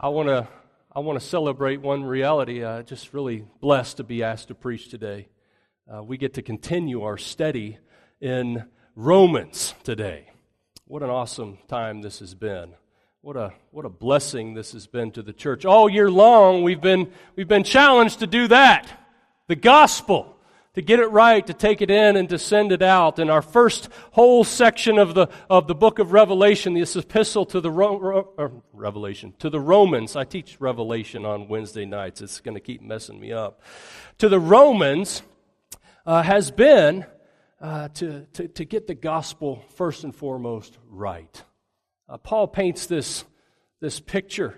I want to celebrate one reality. Just really blessed to be asked to preach today. We get to continue our study in Romans today. What an awesome time this has been. What a blessing this has been to the church. All year long we've been challenged to do that. The gospel. To get it right, to take it in, and to send it out. In our first whole section of the book of Revelation, this epistle to the Romans. I teach Revelation on Wednesday nights. It's going to keep messing me up. To the Romans has been to get the gospel first and foremost right. Paul paints this picture.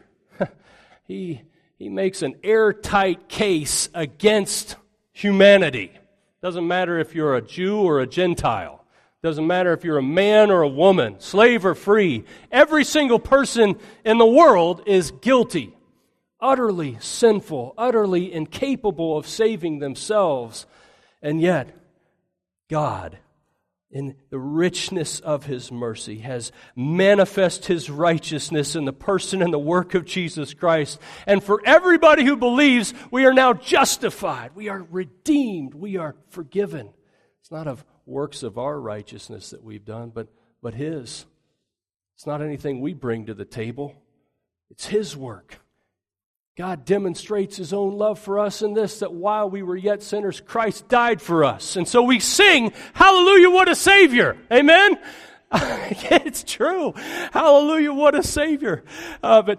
He makes an airtight case against humanity. Doesn't matter if you're a Jew or a Gentile. Doesn't matter if you're a man or a woman, slave or free. Every single person in the world is guilty, utterly sinful, utterly incapable of saving themselves. And yet, God, in the richness of His mercy, has manifested His righteousness in the person and the work of Jesus Christ. And for everybody who believes, we are now justified. We are redeemed. We are forgiven. It's not of works of our righteousness that we've done, but His. It's not anything we bring to the table. It's His work. God demonstrates His own love for us in this, that while we were yet sinners, Christ died for us. And so we sing, hallelujah, what a Savior. Amen? It's true. Hallelujah, what a Savior. But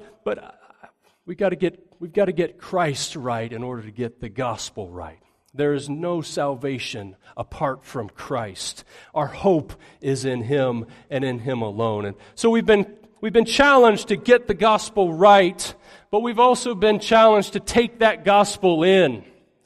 we've got to get Christ right in order to get the gospel right. There is no salvation apart from Christ. Our hope is in Him and in Him alone. And so we've been challenged to get the gospel right, but we've also been challenged to take that gospel in,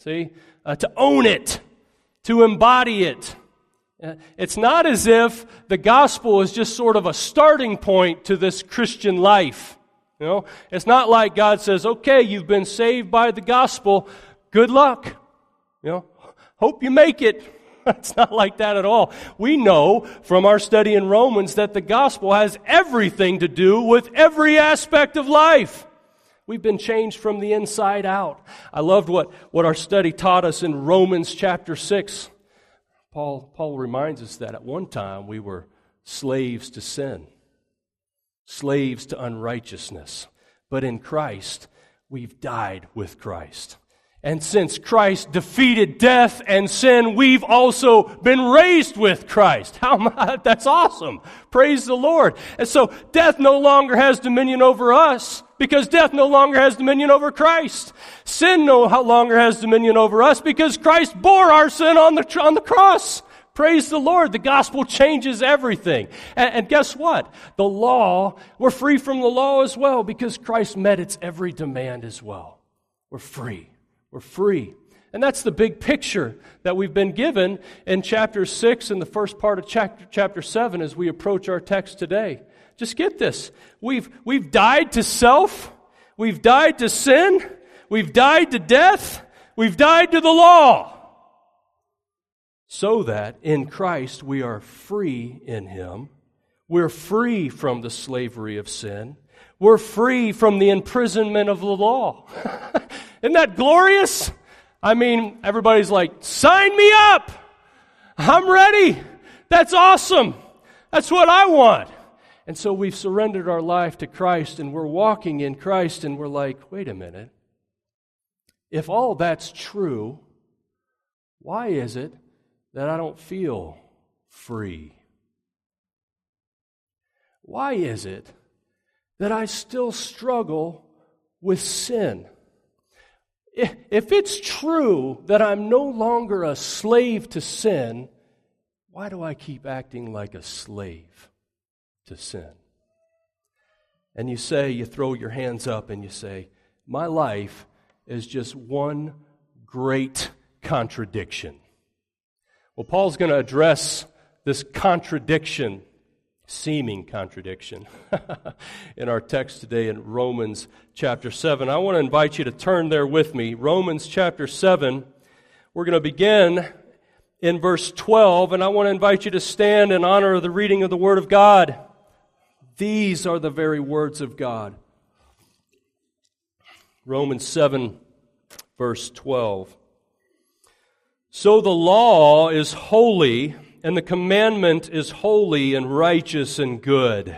to own it, to embody it. It's not as if the gospel is just sort of a starting point to this Christian life. It's not like God says, okay, you've been saved by the gospel, good luck. Hope you make it. It's not like that at all. We know from our study in Romans that the gospel has everything to do with every aspect of life. We've been changed from the inside out. I loved what our study taught us in Romans chapter 6. Paul reminds us that at one time we were slaves to sin, slaves to unrighteousness. But in Christ, we've died with Christ. And since Christ defeated death and sin, we've also been raised with Christ. That's awesome. Praise the Lord. And so death no longer has dominion over us because death no longer has dominion over Christ. Sin no longer has dominion over us because Christ bore our sin on the cross. Praise the Lord. The gospel changes everything. And guess what? The law, we're free from the law as well because Christ met its every demand as well. We're free. We're free. And that's the big picture that we've been given in chapter 6 and the first part of chapter 7 as we approach our text today. Just get this. We've died to self. We've died to sin. We've died to death. We've died to the law. So that in Christ we are free in Him. We're free from the slavery of sin. We're free from the imprisonment of the law. Isn't that glorious? I mean, everybody's like, sign me up. I'm ready. That's awesome. That's what I want. And so we've surrendered our life to Christ and we're walking in Christ and we're like, wait a minute. If all that's true, why is it that I don't feel free? Why is it that I still struggle with sin? If it's true that I'm no longer a slave to sin, why do I keep acting like a slave to sin? And you throw your hands up and you say, my life is just one great contradiction. Well, Paul's going to address this contradiction, seeming contradiction, in our text today in Romans chapter 7. I want to invite you to turn there with me. Romans chapter 7. We're going to begin in verse 12, and I want to invite you to stand in honor of the reading of the Word of God. These are the very words of God. Romans 7, verse 12. So the law is holy, and the commandment is holy and righteous and good.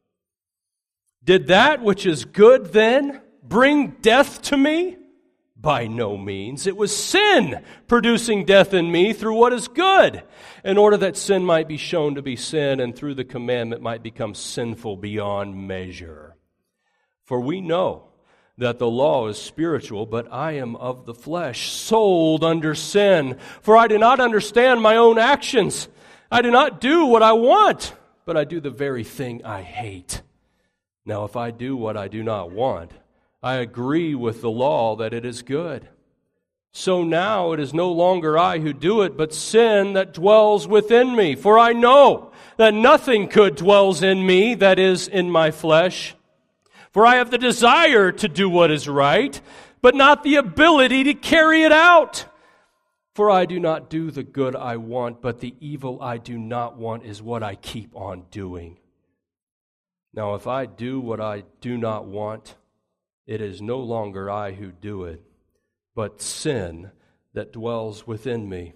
Did that which is good then bring death to me? By no means. It was sin producing death in me through what is good, in order that sin might be shown to be sin, and through the commandment might become sinful beyond measure. For we know that the law is spiritual, but I am of the flesh, sold under sin. For I do not understand my own actions. I do not do what I want, but I do the very thing I hate. Now, if I do what I do not want, I agree with the law that it is good. So now it is no longer I who do it, but sin that dwells within me. For I know that nothing good dwells in me, that is, in my flesh. For I have the desire to do what is right, but not the ability to carry it out. For I do not do the good I want, but the evil I do not want is what I keep on doing. Now, if I do what I do not want, it is no longer I who do it, but sin that dwells within me.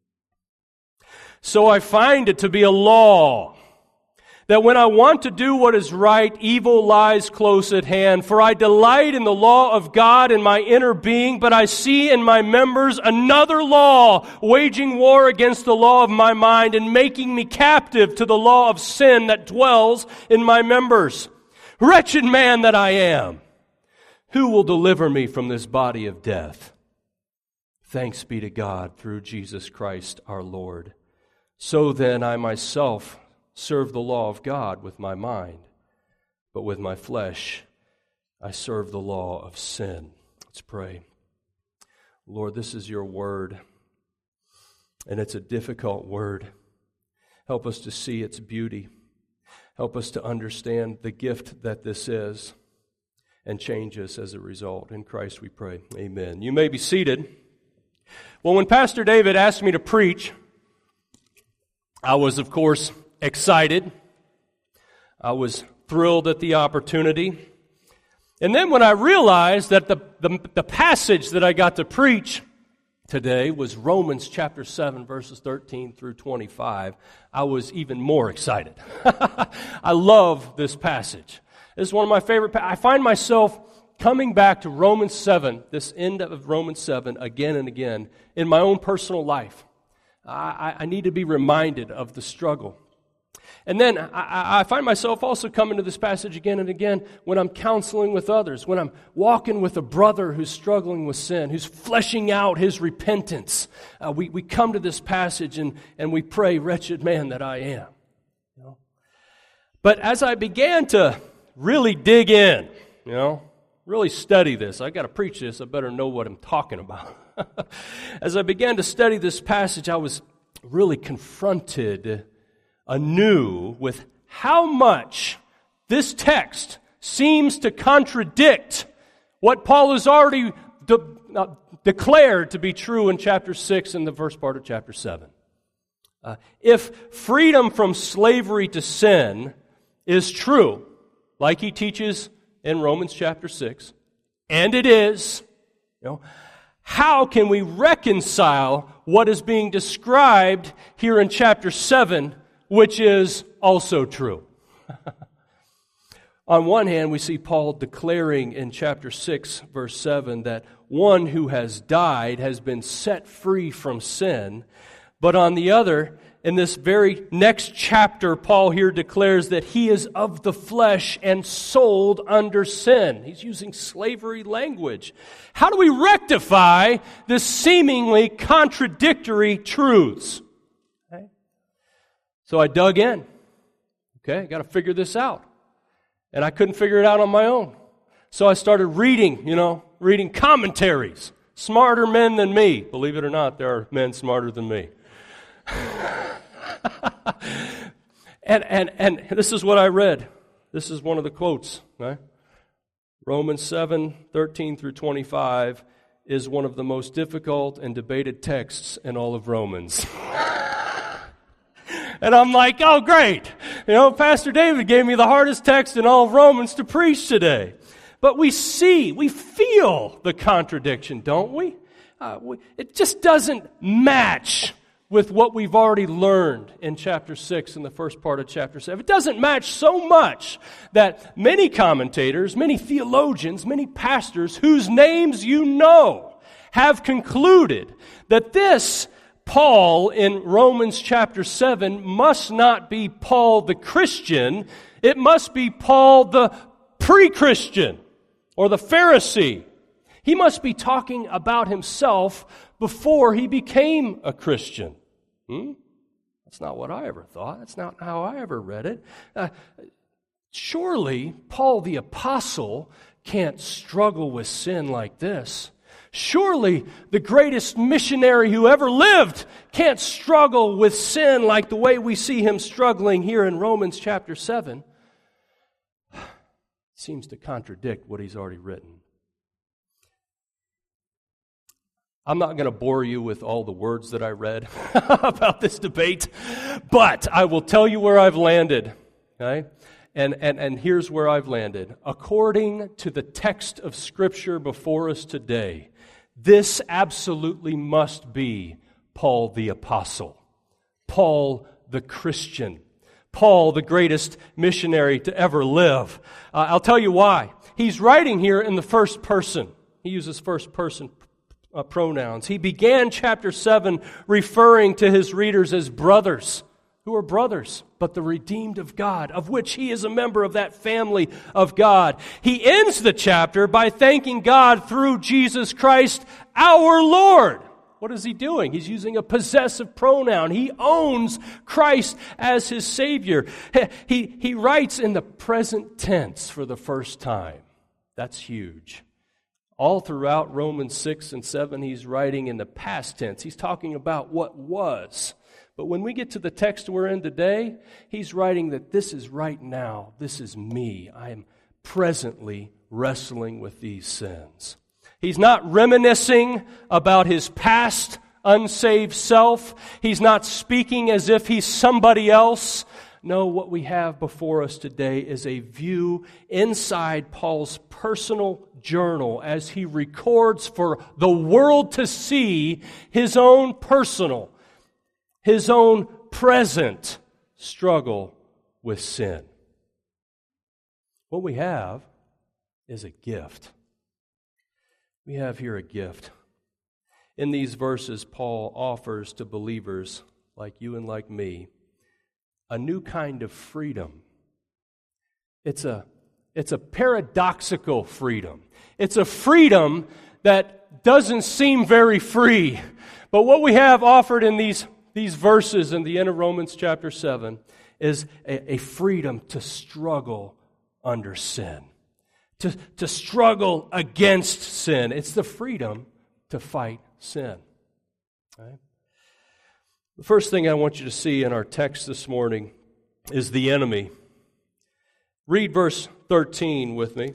So I find it to be a law, that when I want to do what is right, evil lies close at hand. For I delight in the law of God in my inner being, but I see in my members another law, waging war against the law of my mind and making me captive to the law of sin that dwells in my members. Wretched man that I am! Who will deliver me from this body of death? Thanks be to God through Jesus Christ our Lord. So then I myself serve the law of God with my mind, but with my flesh I serve the law of sin. Let's pray. Lord, this is your word, and it's a difficult word. Help us to see its beauty. Help us to understand the gift that this is, and change us as a result. In Christ we pray. Amen. You may be seated. Well, when Pastor David asked me to preach, I was, of course, excited. I was thrilled at the opportunity. And then when I realized that the passage that I got to preach today was Romans chapter 7, verses 13 through 25, I was even more excited. I love this passage. This is one of my favorite. I find myself coming back to Romans 7, this end of Romans 7, again and again in my own personal life. I need to be reminded of the struggle. And then I find myself also coming to this passage again and again when I'm counseling with others, when I'm walking with a brother who's struggling with sin, who's fleshing out his repentance. We come to this passage and we pray, wretched man that I am. You know? But as I began to really dig in, really study this, I got to preach this, I better know what I'm talking about. As I began to study this passage, I was really confronted anew with how much this text seems to contradict what Paul has already declared to be true in chapter 6 and the first part of chapter 7. If freedom from slavery to sin is true, like he teaches in Romans chapter 6, and it is, how can we reconcile what is being described here in chapter 7, which is also true? On one hand, we see Paul declaring in chapter 6, verse 7, that one who has died has been set free from sin. But on the other, in this very next chapter, Paul here declares that he is of the flesh and sold under sin. He's using slavery language. How do we rectify this seemingly contradictory truths? Okay. So I dug in. I got to figure this out. And I couldn't figure it out on my own. So I started reading commentaries. Smarter men than me. Believe it or not, there are men smarter than me. and this is what I read. This is one of the quotes. Right? Romans 7, 13 through 25 is one of the most difficult and debated texts in all of Romans. And I'm like, oh, great. Pastor David gave me the hardest text in all of Romans to preach today. But we feel the contradiction, don't we? It just doesn't match with what we've already learned in chapter 6 and the first part of chapter 7. It doesn't match so much that many commentators, many theologians, many pastors whose names you know have concluded that this Paul in Romans chapter 7 must not be Paul the Christian. It must be Paul the pre-Christian or the Pharisee. He must be talking about himself before he became a Christian. That's not what I ever thought. That's not how I ever read it. Surely Paul the Apostle can't struggle with sin like this. Surely the greatest missionary who ever lived can't struggle with sin like the way we see him struggling here in Romans chapter 7. Seems to contradict what he's already written. I'm not going to bore you with all the words that I read about this debate, but I will tell you where I've landed. Okay? And here's where I've landed. According to the text of Scripture before us today, this absolutely must be Paul the Apostle, Paul the Christian, Paul the greatest missionary to ever live. I'll tell you why. He's writing here in the first person. He uses first person pronouns. He began chapter 7 referring to his readers as brothers. Who are brothers? But the redeemed of God, of which he is a member of that family of God. He ends the chapter by thanking God through Jesus Christ, our Lord. What is he doing? He's using a possessive pronoun. He owns Christ as his Savior. He writes in the present tense for the first time. That's huge. All throughout Romans 6 and 7, he's writing in the past tense. He's talking about what was. But when we get to the text we're in today, he's writing that this is right now. This is me. I am presently wrestling with these sins. He's not reminiscing about his past unsaved self. He's not speaking as if he's somebody else. No, what we have before us today is a view inside Paul's personal journal as he records for the world to see his own personal, his own present struggle with sin. What we have is a gift. We have here a gift. In these verses, Paul offers to believers like you and like me a new kind of freedom. It's a paradoxical freedom. It's a freedom that doesn't seem very free. But what we have offered in these verses in the end of Romans chapter 7 is a freedom to struggle under sin, to struggle against sin. It's the freedom to fight sin. Right? The first thing I want you to see in our text this morning is the enemy. Read verse 13 with me.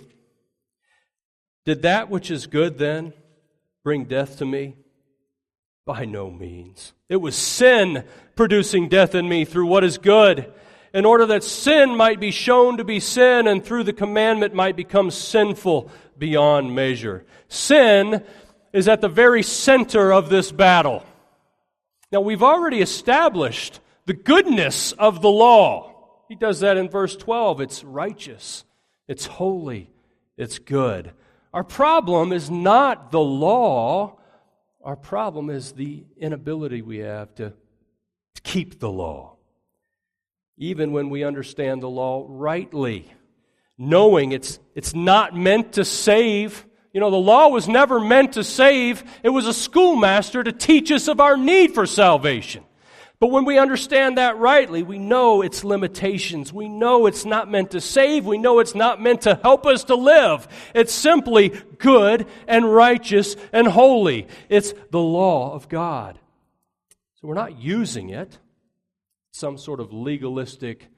Did that which is good then bring death to me? By no means. It was sin producing death in me through what is good, in order that sin might be shown to be sin, and through the commandment might become sinful beyond measure. Sin is at the very center of this battle. Now, we've already established the goodness of the law. He does that in verse 12. It's righteous, it's holy, it's good. Our problem is not the law. Our problem is the inability we have to keep the law. Even when we understand the law rightly, knowing it's not meant to save. You know, the law was never meant to save. It was a schoolmaster to teach us of our need for salvation. But when we understand that rightly, we know its limitations. We know it's not meant to save. We know it's not meant to help us to live. It's simply good and righteous and holy. It's the law of God. So we're not using it, some sort of legalistic,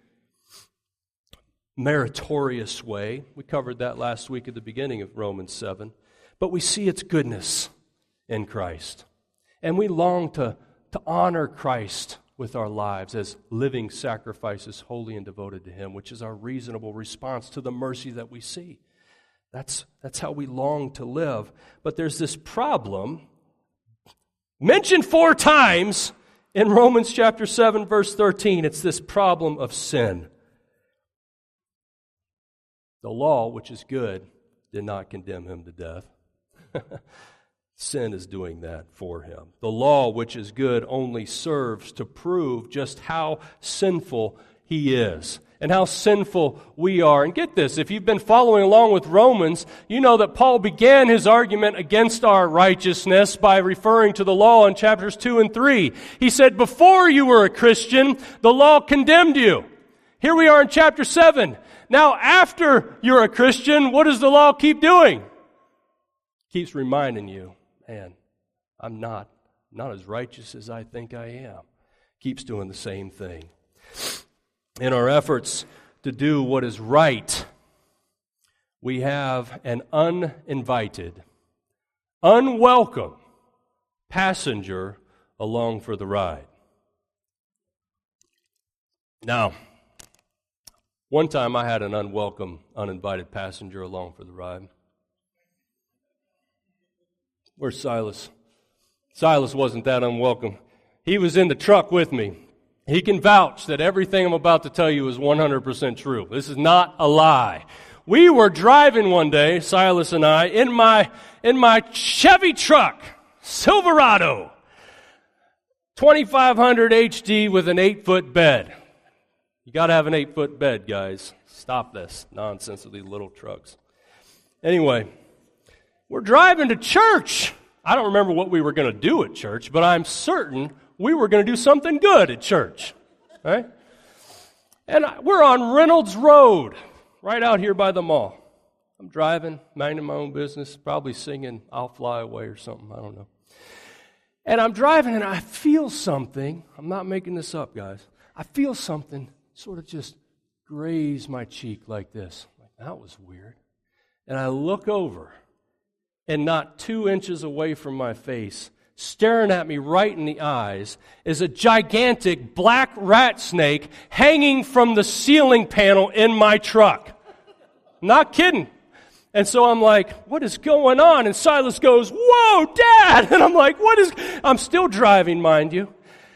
meritorious way. We covered that last week at the beginning of Romans 7. But we see its goodness in Christ. And we long to honor Christ with our lives as living sacrifices, holy and devoted to Him, which is our reasonable response to the mercy that we see. That's how we long to live. But there's this problem, mentioned 4 times in Romans chapter 7, verse 13. It's this problem of sin. The law, which is good, did not condemn him to death. Sin is doing that for him. The law, which is good, only serves to prove just how sinful he is and how sinful we are. And get this, if you've been following along with Romans, you know that Paul began his argument against our righteousness by referring to the law in chapters 2 and 3. He said, before you were a Christian, the law condemned you. Here we are in chapter 7. Now, after you're a Christian, what does the law keep doing? Keeps reminding you, man, I'm not as righteous as I think I am. Keeps doing the same thing. In our efforts to do what is right, we have an uninvited, unwelcome passenger along for the ride. Now, one time I had an unwelcome, uninvited passenger along for the ride. Where's Silas? Silas wasn't that unwelcome. He was in the truck with me. He can vouch that everything I'm about to tell you is 100% true. This is not a lie. We were driving one day, Silas and I, in my Chevy truck, Silverado, 2500 HD with an 8-foot bed. You got to have an 8-foot bed, guys. Stop this nonsense with these little trucks. Anyway, we're driving to church. I don't remember what we were going to do at church, but I'm certain we were going to do something good at church. Right? And we're on Reynolds Road, right out here by the mall. I'm driving, minding my own business, probably singing I'll Fly Away or something. I don't know. And I'm driving and I feel something. I'm not making this up, guys. I feel something sort of just graze my cheek like this. Like, that was weird. And I look over, and not 2 inches away from my face, staring at me right in the eyes, is a gigantic black rat snake hanging from the ceiling panel in my truck. Not kidding. And so I'm like, what is going on? And Silas goes, whoa, Dad! And I'm like, I'm still driving, mind you.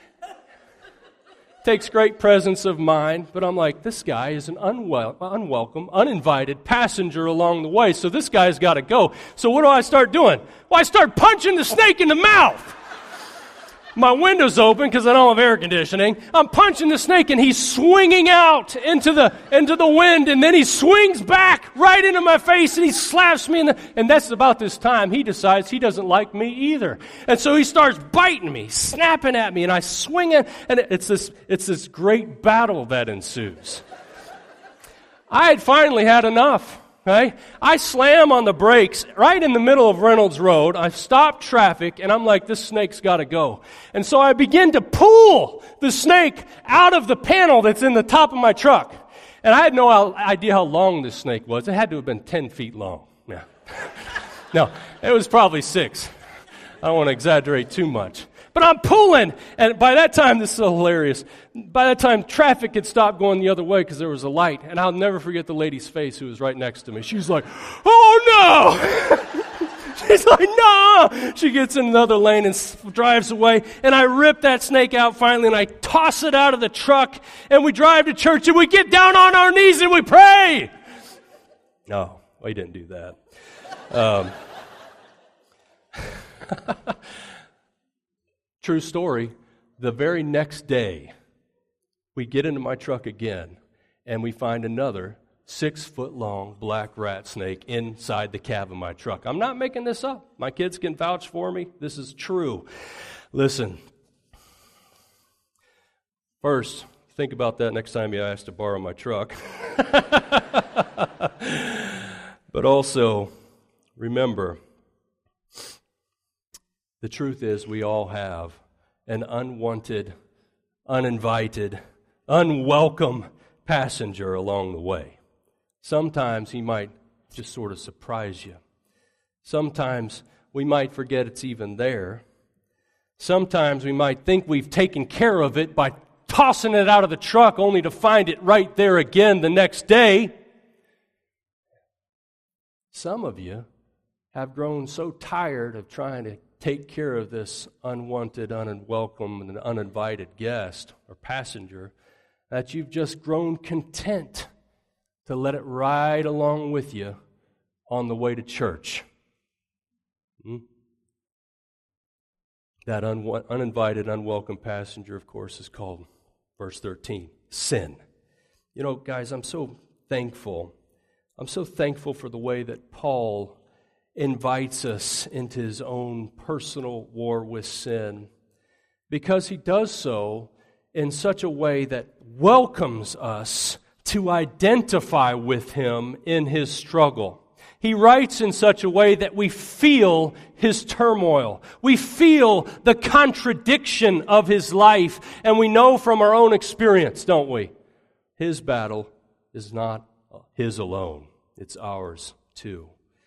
Takes great presence of mind, but I'm like, this guy is an unwelcome, uninvited passenger along the way, so this guy's got to go. So what do I start doing? Well, I start punching the snake in the mouth. My window's open because I don't have air conditioning. I'm punching the snake, and he's swinging out into the wind, and then he swings back right into my face, and he slaps me and that's about this time he decides he doesn't like me either. And so he starts biting me, snapping at me, and I swing it, and it's this great battle that ensues. I had finally had enough. Right? I slam on the brakes right in the middle of Reynolds Road. I stop traffic, and I'm like, this snake's got to go. And so I begin to pull the snake out of the panel that's in the top of my truck. And I had no idea how long this snake was. It had to have been 10 feet long. Yeah. No, it was probably 6. I don't want to exaggerate too much. But I'm pulling, and by that time, this is so hilarious, by that time, traffic had stopped going the other way because there was a light, and I'll never forget the lady's face who was right next to me. She was like, oh no! She's like, no! She gets in another lane and drives away, and I rip that snake out finally, and I toss it out of the truck, and we drive to church, and we get down on our knees, and we pray! No, we didn't do that. True story, the very next day, we get into my truck again, and we find another 6-foot-long black rat snake inside the cab of my truck. I'm not making this up. My kids can vouch for me. This is true. Listen, first, think about that next time you ask to borrow my truck. But also, remember, the truth is we all have an unwanted, uninvited, unwelcome passenger along the way. Sometimes he might just sort of surprise you. Sometimes we might forget it's even there. Sometimes we might think we've taken care of it by tossing it out of the truck only to find it right there again the next day. Some of you have grown so tired of trying to take care of this unwanted, unwelcome, and uninvited guest or passenger that you've just grown content to let it ride along with you on the way to church. That uninvited, unwelcome passenger, of course, is called, verse 13, sin. You know, guys, I'm so thankful. I'm so thankful for the way that Paul invites us into his own personal war with sin, because he does so in such a way that welcomes us to identify with him in his struggle. He writes in such a way that we feel his turmoil. We feel the contradiction of his life, and we know from our own experience, don't we? His battle is not his alone. It's ours too.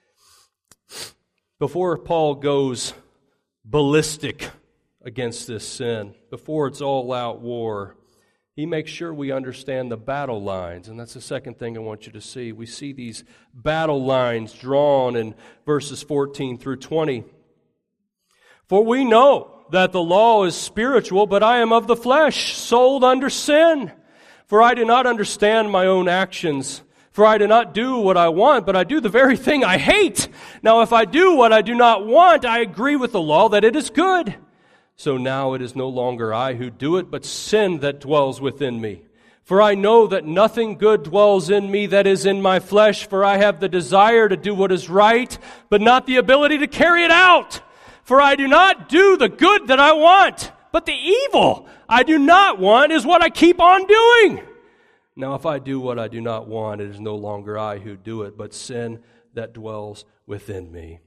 Before Paul goes ballistic against this sin, before it's all-out war, he makes sure we understand the battle lines, and that's the second thing I want you to see. We see these battle lines drawn in verses 14 through 20. For we know that the law is spiritual, but I am of the flesh, sold under sin. For I do not understand my own actions. For I do not do what I want, but I do the very thing I hate. Now if I do what I do not want, I agree with the law that it is good. So now it is no longer I who do it, but sin that dwells within me. For I know that nothing good dwells in me that is in my flesh, for I have the desire to do what is right, but not the ability to carry it out. For I do not do the good that I want, but the evil I do not want is what I keep on doing. Now if I do what I do not want, it is no longer I who do it, but sin that dwells within me.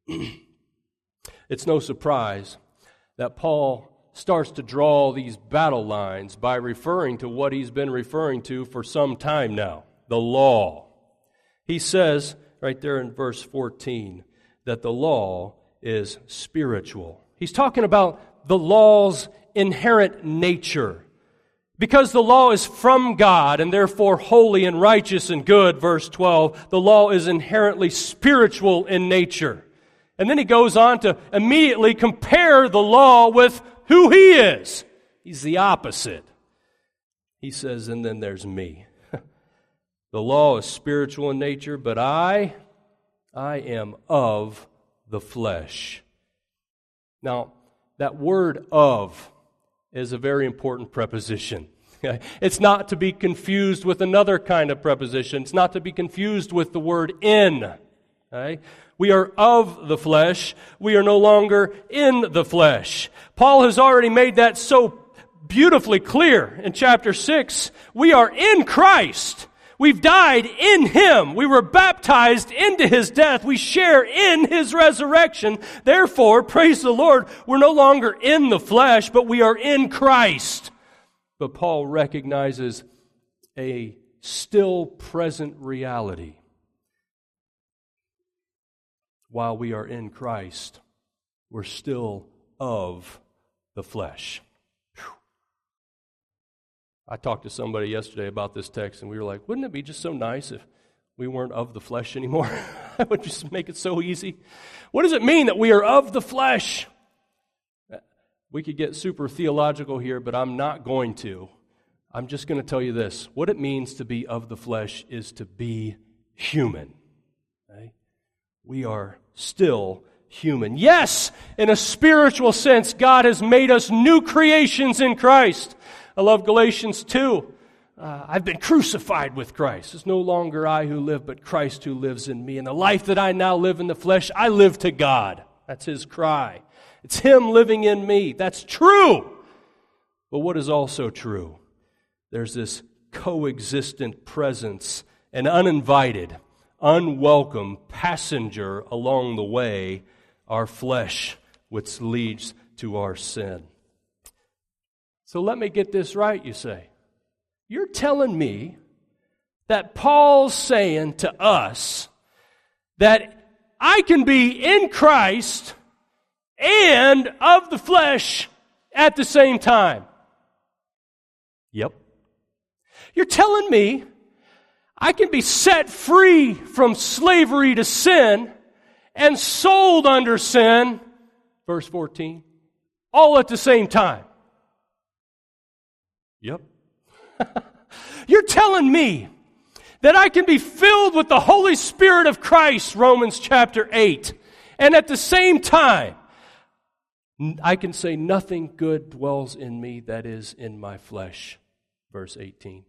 It's no surprise that Paul starts to draw these battle lines by referring to what he's been referring to for some time now, the law. He says right there in verse 14 that the law is spiritual. He's talking about the law's inherent nature. Because the law is from God and therefore holy and righteous and good, verse 12, the law is inherently spiritual in nature. And then he goes on to immediately compare the law with who he is. He's the opposite. He says, and then there's me. The law is spiritual in nature, but I am of the flesh. Now, that word of is a very important preposition. It's not to be confused with another kind of preposition. It's not to be confused with the word in. Okay? We are of the flesh. We are no longer in the flesh. Paul has already made that so beautifully clear in chapter 6. We are in Christ. We've died in Him. We were baptized into His death. We share in His resurrection. Therefore, praise the Lord, we're no longer in the flesh, but we are in Christ. But Paul recognizes a still present reality. While we are in Christ, we're still of the flesh. Whew. I talked to somebody yesterday about this text, and we were like, wouldn't it be just so nice if we weren't of the flesh anymore? That would just make it so easy. What does it mean that we are of the flesh? We could get super theological here, but I'm not going to. I'm just going to tell you this. What it means to be of the flesh is to be human. Okay? We are still human. Yes, in a spiritual sense, God has made us new creations in Christ. I love Galatians 2. I've been crucified with Christ. It's no longer I who live, but Christ who lives in me. And the life that I now live in the flesh, I live to God. That's His cry. It's Him living in me. That's true. But what is also true? There's this coexistent presence, an uninvited, unwelcome passenger along the way, our flesh, which leads to our sin. So let me get this right, you say. You're telling me that Paul's saying to us that I can be in Christ and of the flesh at the same time? Yep. You're telling me I can be set free from slavery to sin and sold under sin, verse 14, all at the same time. Yep. You're telling me that I can be filled with the Holy Spirit of Christ, Romans chapter 8, and at the same time, I can say nothing good dwells in me that is in my flesh, verse 18.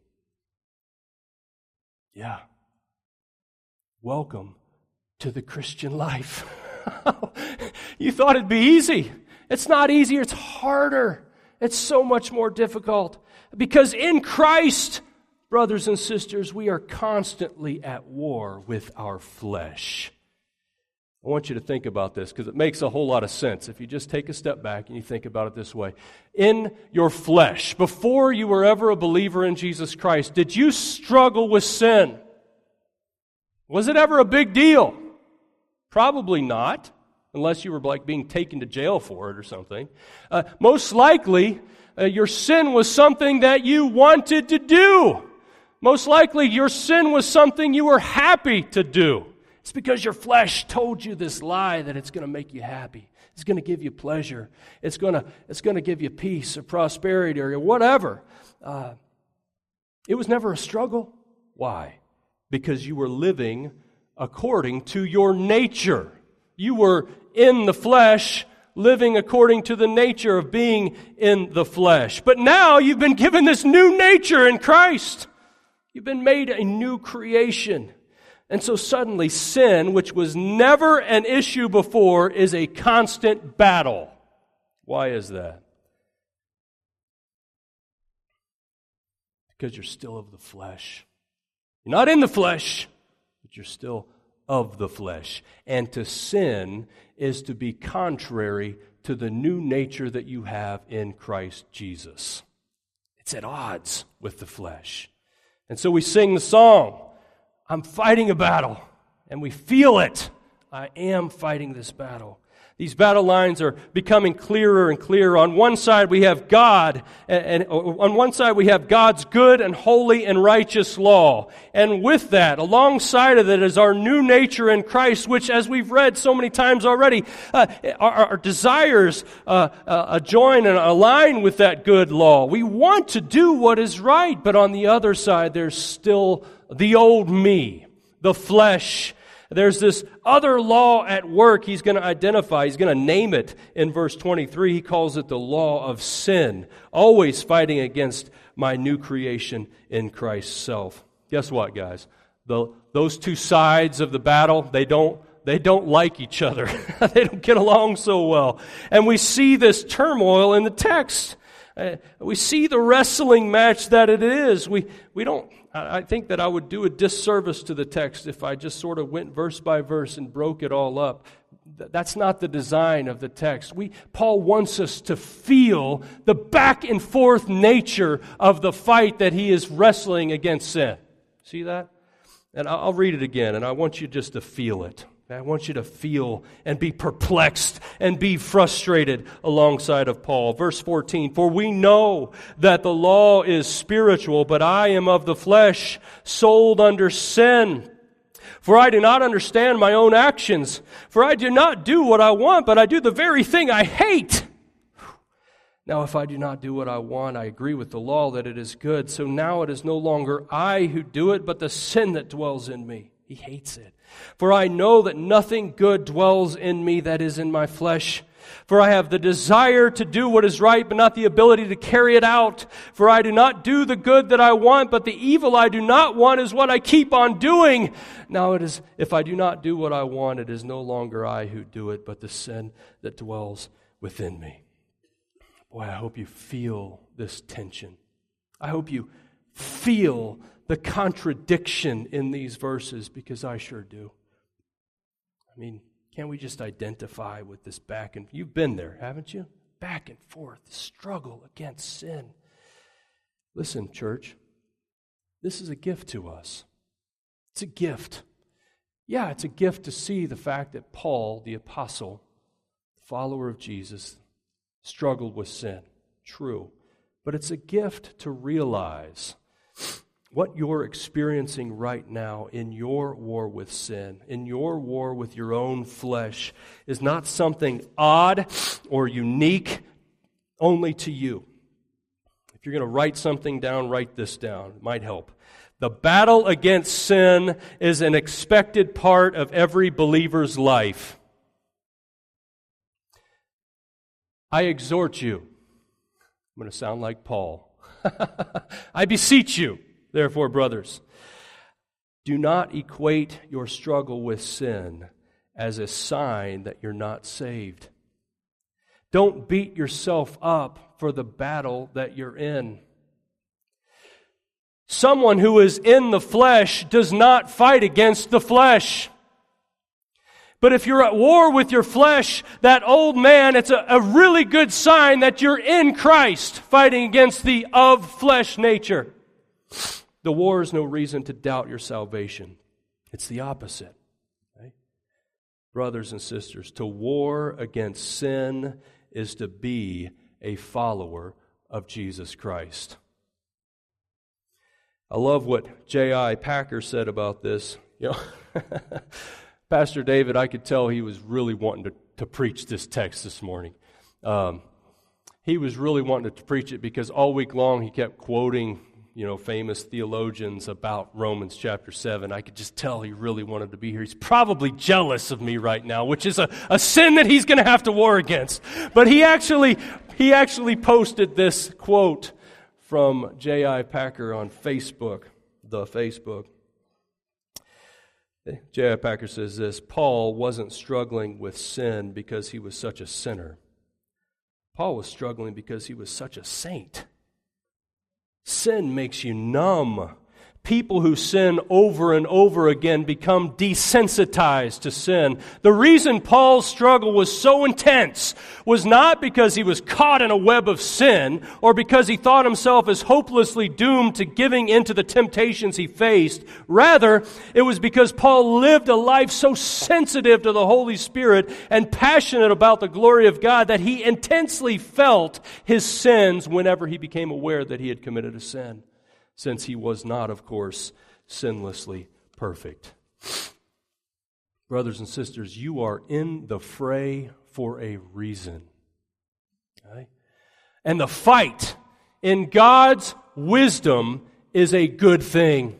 Yeah. Welcome to the Christian life. You thought it'd be easy. It's not easy, it's harder. It's so much more difficult. Because in Christ, brothers and sisters, we are constantly at war with our flesh. I want you to think about this because it makes a whole lot of sense if you just take a step back and you think about it this way. In your flesh, before you were ever a believer in Jesus Christ, did you struggle with sin? Was it ever a big deal? Probably not, unless you were like being taken to jail for it or something. Most likely, your sin was something that you wanted to do. Most likely, your sin was something you were happy to do. It's because your flesh told you this lie that it's going to make you happy. It's going to give you pleasure. It's going to give you peace or prosperity or whatever. It was never a struggle. Why? Because you were living according to your nature. You were in the flesh, living according to the nature of being in the flesh. But now you've been given this new nature in Christ. You've been made a new creation. And so suddenly sin, which was never an issue before, is a constant battle. Why is that? Because you're still of the flesh. You're not in the flesh, but you're still of the flesh. And to sin is to be contrary to the new nature that you have in Christ Jesus. It's at odds with the flesh. And so we sing the song, I'm fighting a battle, and we feel it. I am fighting this battle. These battle lines are becoming clearer and clearer. On one side we have God, and on one side we have God's good and holy and righteous law. And with that, alongside of it is our new nature in Christ, which, as we've read so many times already, our desires join and align with that good law. We want to do what is right, but on the other side there's still the old me, the flesh. There's this other law at work he's going to identify. He's going to name it in verse 23. He calls it the law of sin, always fighting against my new creation in Christ's self. Guess what, guys? Those two sides of the battle, they don't like each other. They don't get along so well. And we see this turmoil in the text. We see the wrestling match that it is. I think that I would do a disservice to the text if I just sort of went verse by verse and broke it all up. That's not the design of the text. Paul wants us to feel the back and forth nature of the fight that he is wrestling against sin. See that? And I'll read it again, and I want you just to feel it. I want you to feel and be perplexed and be frustrated alongside of Paul. Verse 14, for we know that the law is spiritual, but I am of the flesh, sold under sin. For I do not understand my own actions. For I do not do what I want, but I do the very thing I hate. Now, if I do not do what I want, I agree with the law that it is good. So now it is no longer I who do it, but the sin that dwells in me. He hates it. For I know that nothing good dwells in me that is in my flesh. For I have the desire to do what is right, but not the ability to carry it out. For I do not do the good that I want, but the evil I do not want is what I keep on doing. Now it is, if I do not do what I want, it is no longer I who do it, but the sin that dwells within me. Boy, I hope you feel this tension. I hope you feel the contradiction in these verses, because I sure do. I mean, can't we just identify with this back and you've been there, haven't you? Back and forth, struggle against sin. Listen, church, this is a gift to us. It's a gift. Yeah, it's a gift to see the fact that Paul, the apostle, follower of Jesus, struggled with sin. True. But it's a gift to realize what you're experiencing right now in your war with sin, in your war with your own flesh, is not something odd or unique only to you. If you're going to write something down, write this down. It might help. The battle against sin is an expected part of every believer's life. I exhort you. I'm going to sound like Paul. I beseech you, therefore, brothers, do not equate your struggle with sin as a sign that you're not saved. Don't beat yourself up for the battle that you're in. Someone who is in the flesh does not fight against the flesh. But if you're at war with your flesh, that old man, it's a really good sign that you're in Christ, fighting against the of-flesh nature. The war is no reason to doubt your salvation. It's the opposite. Right? Brothers and sisters, to war against sin is to be a follower of Jesus Christ. I love what J.I. Packer said about this. Pastor David, I could tell he was really wanting to preach this text this morning. He was really wanting to preach it because all week long he kept quoting, famous theologians about Romans chapter 7. I could just tell he really wanted to be here. He's probably jealous of me right now, which is a sin that he's going to have to war against. But he actually posted this quote from J.I. Packer on Facebook, the Facebook. J.I. Packer says this: Paul wasn't struggling with sin because he was such a sinner. Paul was struggling because he was such a saint. Sin makes you numb. People who sin over and over again become desensitized to sin. The reason Paul's struggle was so intense was not because he was caught in a web of sin or because he thought himself as hopelessly doomed to giving into the temptations he faced. Rather, it was because Paul lived a life so sensitive to the Holy Spirit and passionate about the glory of God that he intensely felt his sins whenever he became aware that he had committed a sin, since he was not, of course, sinlessly perfect. Brothers and sisters, you are in the fray for a reason. Okay? And the fight in God's wisdom is a good thing.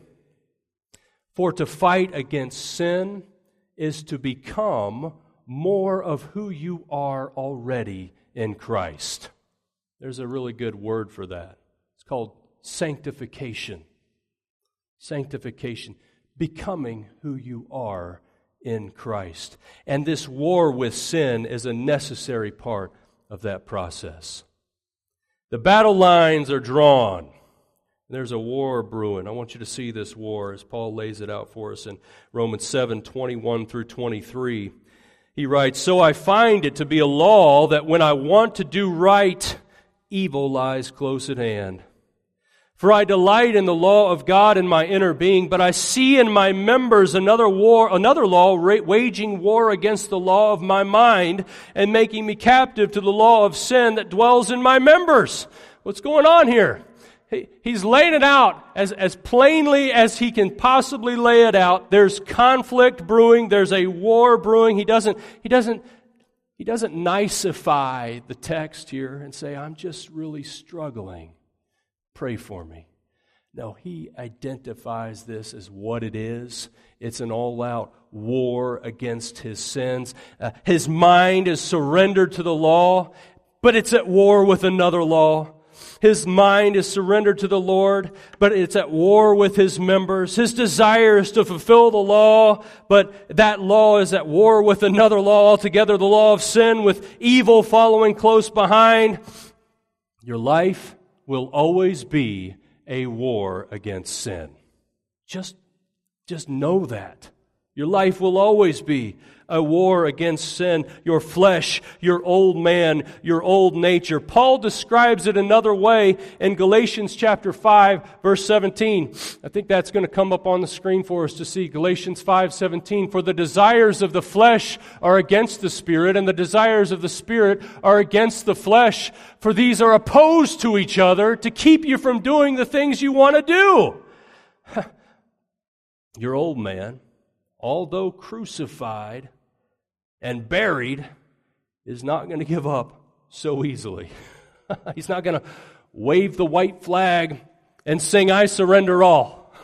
For to fight against sin is to become more of who you are already in Christ. There's a really good word for that. It's called sanctification. Sanctification. Becoming who you are in Christ. And this war with sin is a necessary part of that process. The battle lines are drawn. There's a war brewing. I want you to see this war as Paul lays it out for us in Romans 7:21 through 23. He writes, "So I find it to be a law that when I want to do right, evil lies close at hand. For I delight in the law of God in my inner being, but I see in my members another law waging war against the law of my mind and making me captive to the law of sin that dwells in my members." What's going on here? He's laying it out as plainly as he can possibly lay it out. There's conflict brewing. There's a war brewing. He doesn't nicify the text here and say, "I'm just really struggling. Pray for me." No, he identifies this as what it is. It's an all-out war against his sins. His mind is surrendered to the law, but it's at war with another law. His mind is surrendered to the Lord, but it's at war with his members. His desire is to fulfill the law, but that law is at war with another law altogether, the law of sin, with evil following close behind. Your life will always be a war against sin. Just know that. Your life will always be a war against sin, your flesh, your old man, your old nature. Paul describes it another way in Galatians chapter 5, verse 17. I think that's going to come up on the screen for us to see. Galatians 5:17. "For the desires of the flesh are against the Spirit, and the desires of the Spirit are against the flesh. For these are opposed to each other to keep you from doing the things you want to do." Your old man, although crucified and buried, is not going to give up so easily. He's not going to wave the white flag and sing, "I surrender all."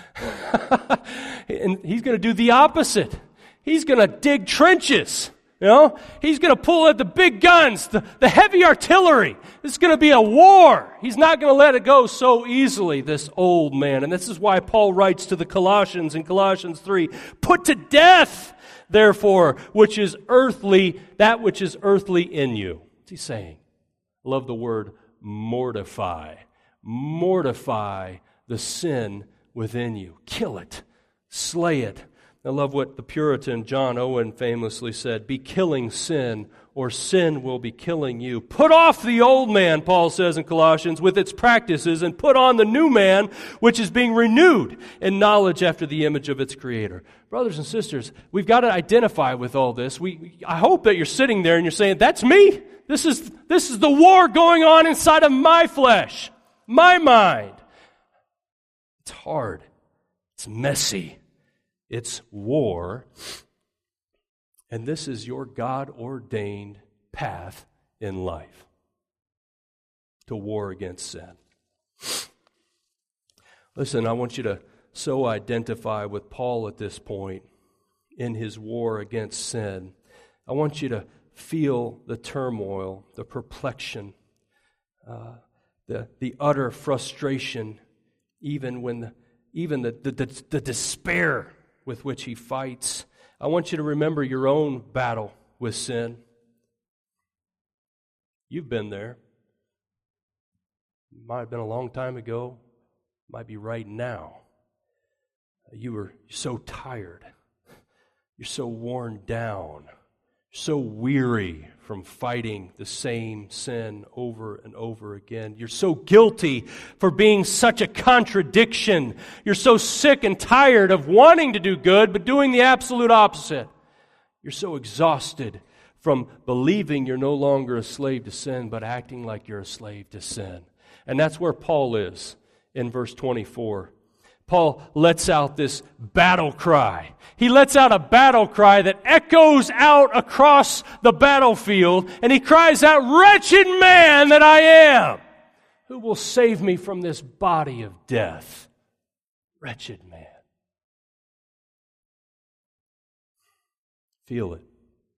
And he's going to do the opposite. He's going to dig trenches. He's going to pull out the big guns, the heavy artillery. It's going to be a war. He's not going to let it go so easily, this old man. And this is why Paul writes to the Colossians in Colossians 3, "Put to death, therefore, that which is earthly in you." What's he saying? I love the word mortify. Mortify the sin within you. Kill it. Slay it. I love what the Puritan John Owen famously said, "Be killing sin, or sin will be killing you." Put off the old man, Paul says in Colossians, with its practices, and put on the new man, which is being renewed in knowledge after the image of its creator. Brothers and sisters, we've got to identify with all this. I hope that you're sitting there and you're saying, "That's me. This is the war going on inside of my flesh, my mind." It's hard. It's messy. It's war, and this is your God-ordained path in life, to war against sin. Listen, I want you to so identify with Paul at this point in his war against sin. I want you to feel the turmoil, the perplexion, the utter frustration, even the despair with which he fights. I want you to remember your own battle with sin. You've been there. It might have been a long time ago. It might be right now. You were so tired. You're so worn down. So weary from fighting the same sin over and over again. You're so guilty for being such a contradiction. You're so sick and tired of wanting to do good but doing the absolute opposite. You're so exhausted from believing you're no longer a slave to sin but acting like you're a slave to sin. And that's where Paul is in verse 24. Paul lets out this battle cry. He lets out a battle cry that echoes out across the battlefield, and he cries out, "Wretched man that I am! Who will save me from this body of death?" Wretched man. Feel it.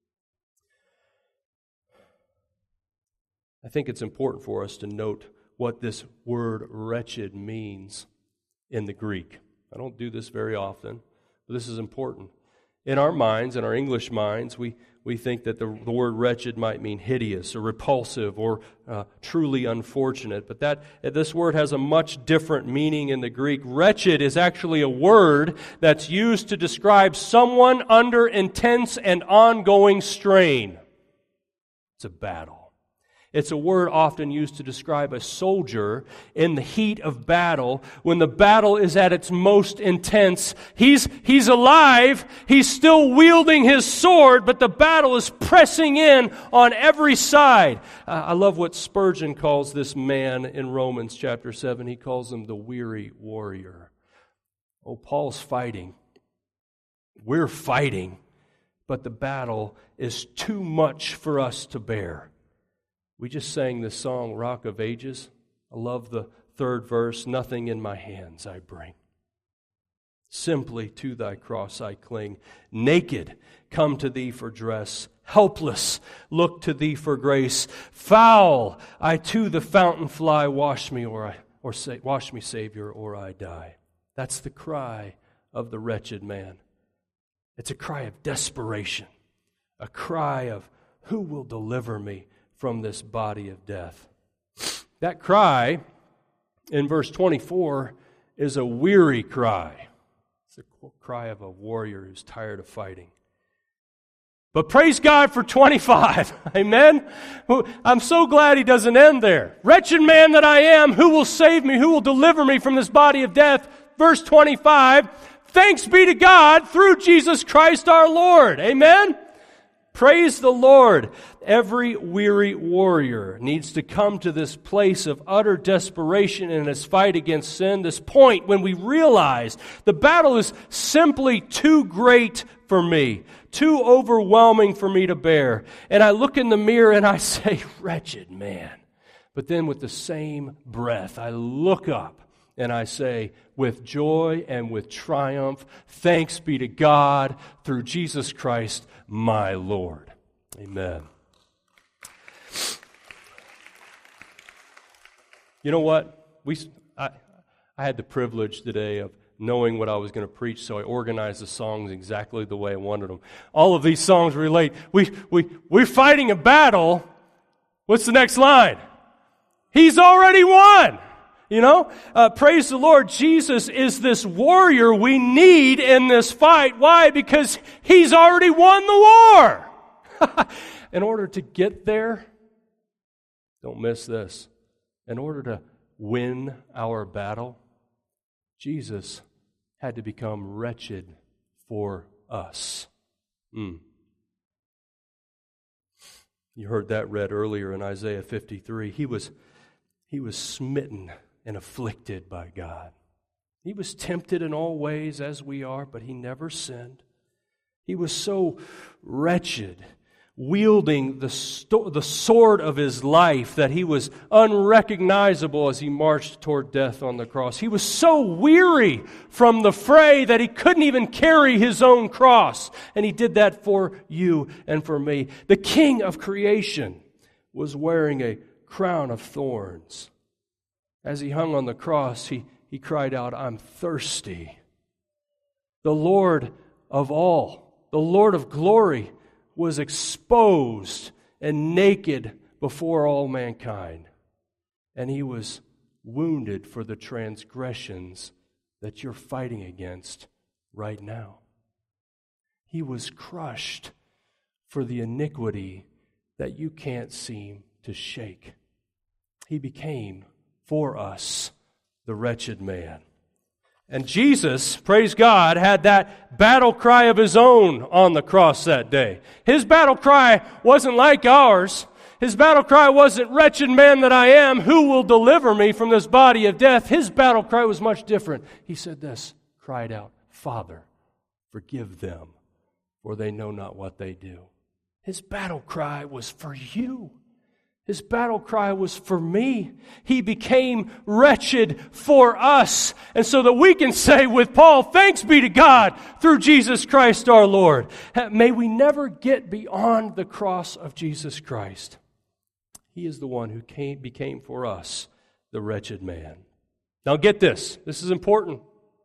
I think it's important for us to note what this word wretched means in the Greek. I don't do this very often, but this is important. In our minds, in our English minds, we think that the word wretched might mean hideous or repulsive or truly unfortunate, but this word has a much different meaning in the Greek. Wretched is actually a word that's used to describe someone under intense and ongoing strain. It's a battle. It's a word often used to describe a soldier in the heat of battle. When the battle is at its most intense, he's alive, he's still wielding his sword, but the battle is pressing in on every side. I love what Spurgeon calls this man in Romans chapter 7. He calls him the weary warrior. Oh, Paul's fighting. We're fighting, but the battle is too much for us to bear. We just sang this song, Rock of Ages. I love the third verse. "Nothing in my hands I bring. Simply to thy cross I cling. Naked, come to thee for dress. Helpless, look to thee for grace. Foul, I to the fountain fly. Wash me, wash me, Savior, or I die." That's the cry of the wretched man. It's a cry of desperation. A cry of, who will deliver me from this body of death? That cry in verse 24 is a weary cry. It's a cry of a warrior who's tired of fighting. But praise God for 25. Amen? I'm so glad he doesn't end there. "Wretched man that I am, who will save me? Who will deliver me from this body of death?" Verse 25, "Thanks be to God through Jesus Christ our Lord." Amen? Praise the Lord. Every weary warrior needs to come to this place of utter desperation in his fight against sin, this point when we realize the battle is simply too great for me, too overwhelming for me to bear. And I look in the mirror and I say, wretched man. But then with the same breath, I look up and I say, with joy and with triumph, thanks be to God through Jesus Christ, my Lord. Amen. You know what? I had the privilege today of knowing what I was going to preach, so I organized the songs exactly the way I wanted them. All of these songs relate. We're fighting a battle. What's the next line? He's already won. You know, praise the Lord. Jesus is this warrior we need in this fight. Why? Because He's already won the war. In order to get there, don't miss this. In order to win our battle, Jesus had to become wretched for us. You heard that read earlier in Isaiah 53. He was smitten and afflicted by God. He was tempted in all ways as we are, but He never sinned. He was so wretched, wielding the sword of His life, that He was unrecognizable as He marched toward death on the cross. He was so weary from the fray that He couldn't even carry His own cross. And He did that for you and for me. The King of creation was wearing a crown of thorns. As He hung on the cross, he cried out, I'm thirsty. The Lord of all, the Lord of glory, was exposed and naked before all mankind. And He was wounded for the transgressions that you're fighting against right now. He was crushed for the iniquity that you can't seem to shake. He became for us the wretched man. And Jesus, praise God, had that battle cry of His own on the cross that day. His battle cry wasn't like ours. His battle cry wasn't, wretched man that I am, who will deliver me from this body of death? His battle cry was much different. He said this, cried out, Father, forgive them, for they know not what they do. His battle cry was for you. His battle cry was for me. He became wretched for us. And so that we can say with Paul, thanks be to God through Jesus Christ our Lord. May we never get beyond the cross of Jesus Christ. He is the one who became for us the wretched man. Now get this. This is important.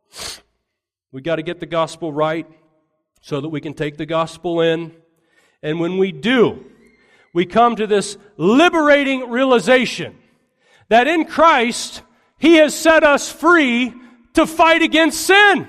We got to get the gospel right so that we can take the gospel in. And when we do, we come to this liberating realization that in Christ, He has set us free to fight against sin.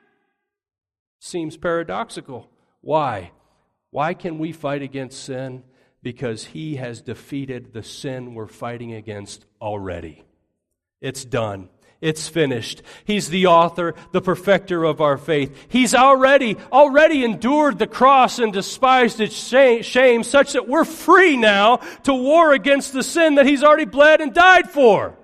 Seems paradoxical. Why? Why can we fight against sin? Because He has defeated the sin we're fighting against already. It's done. It's finished. He's the author, the perfecter of our faith. He's already endured the cross and despised its shame such that we're free now to war against the sin that He's already bled and died for.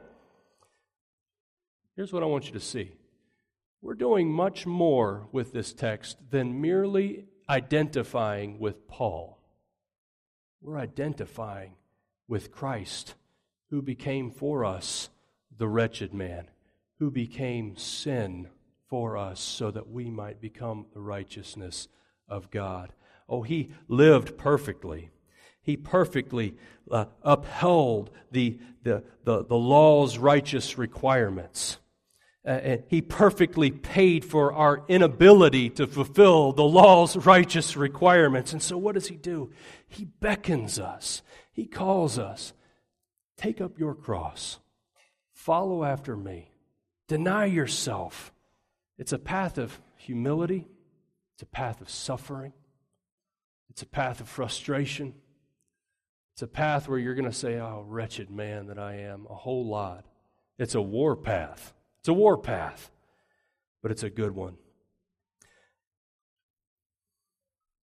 Here's what I want you to see. We're doing much more with this text than merely identifying with Paul. We're identifying with Christ, who became for us the wretched man, who became sin for us so that we might become the righteousness of God. Oh, He lived perfectly. He perfectly upheld the law's righteous requirements. And He perfectly paid for our inability to fulfill the law's righteous requirements. And so what does He do? He beckons us. He calls us. Take up your cross. Follow after me. Deny yourself. It's a path of humility. It's a path of suffering. It's a path of frustration. It's a path where you're going to say, oh, wretched man that I am, a whole lot. It's a war path. It's a war path, but it's a good one.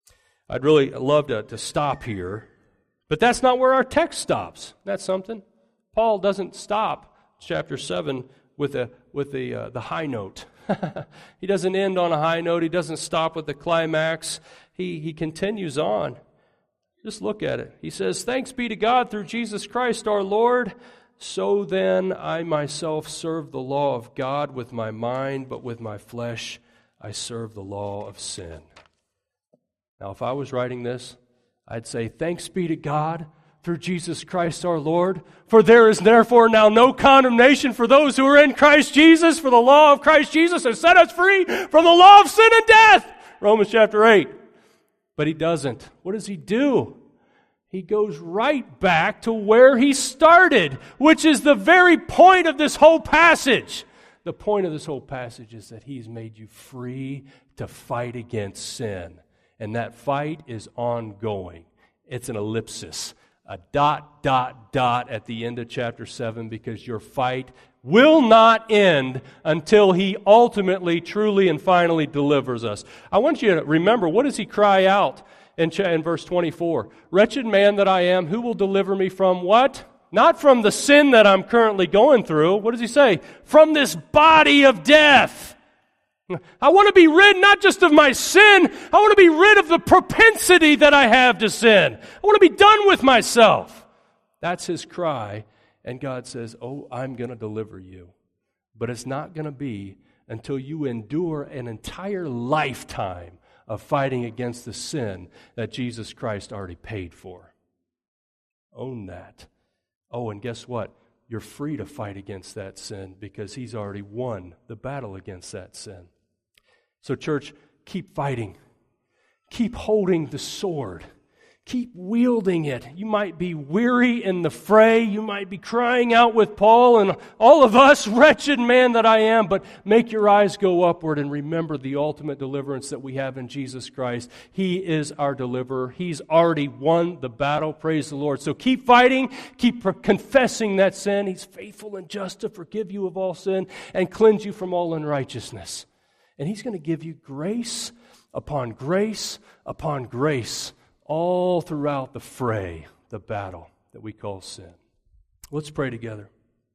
I'd really love to stop here, but that's not where our text stops. That's something. Paul doesn't stop chapter 7 with the high note. He doesn't end on a high note. He doesn't stop with the climax. He continues on. Just look at it. He says, "Thanks be to God through Jesus Christ our Lord. So then I myself serve the law of God with my mind, but with my flesh I serve the law of sin." Now, if I was writing this, I'd say, "Thanks be to God through Jesus Christ our Lord, for there is therefore now no condemnation for those who are in Christ Jesus, for the law of Christ Jesus has set us free from the law of sin and death." Romans chapter 8. But he doesn't. What does he do? He goes right back to where he started, which is the very point of this whole passage. The point of this whole passage is that he's made you free to fight against sin. And that fight is ongoing. It's an ellipsis, a ... at the end of chapter 7, because your fight will not end until he ultimately, truly, and finally delivers us. I want you to remember, what does he cry out in verse 24? "Wretched man that I am, who will deliver me from" what? Not from the sin that I'm currently going through. What does he say? "From this body of death." I want to be rid not just of my sin, I want to be rid of the propensity that I have to sin. I want to be done with myself. That's his cry. And God says, "Oh, I'm going to deliver you." But it's not going to be until you endure an entire lifetime of fighting against the sin that Jesus Christ already paid for. Own that. Oh, and guess what? You're free to fight against that sin because he's already won the battle against that sin. So, church, keep fighting. Keep holding the sword. Keep wielding it. You might be weary in the fray. You might be crying out with Paul and all of us, "Wretched man that I am," but make your eyes go upward and remember the ultimate deliverance that we have in Jesus Christ. He is our deliverer. He's already won the battle. Praise the Lord. So keep fighting. Keep confessing that sin. He's faithful and just to forgive you of all sin and cleanse you from all unrighteousness. And he's going to give you grace upon grace upon grace all throughout the fray, the battle that we call sin. Let's pray together.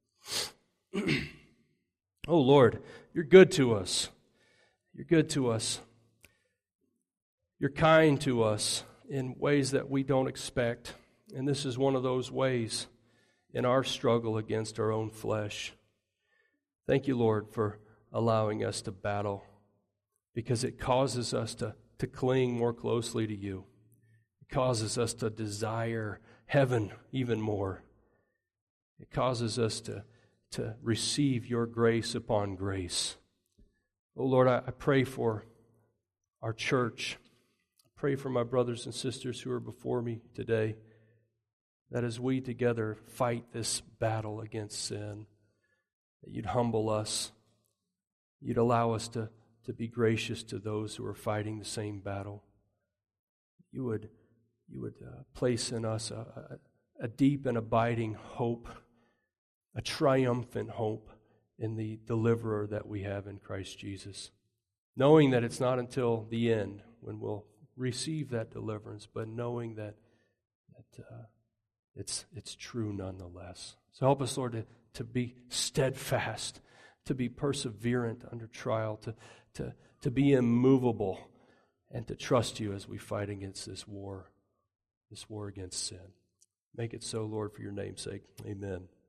Oh Lord, you're good to us. You're good to us. You're kind to us in ways that we don't expect. And this is one of those ways in our struggle against our own flesh. Thank you, Lord, for allowing us to battle, because it causes us to cling more closely to you. It causes us to desire heaven even more. It causes us to receive your grace upon grace. Oh Lord, I pray for our church. I pray for my brothers and sisters who are before me today, that as we together fight this battle against sin, that you'd humble us. You'd allow us to be gracious to those who are fighting the same battle. You would place in us a deep and abiding hope, a triumphant hope in the deliverer that we have in Christ Jesus. Knowing that it's not until the end when we'll receive that deliverance, but knowing that it's true nonetheless. So help us, Lord, to be steadfast, to be perseverant under trial, to be immovable, and to trust you as we fight against this war against sin. Make it so, Lord, for your name's sake. Amen.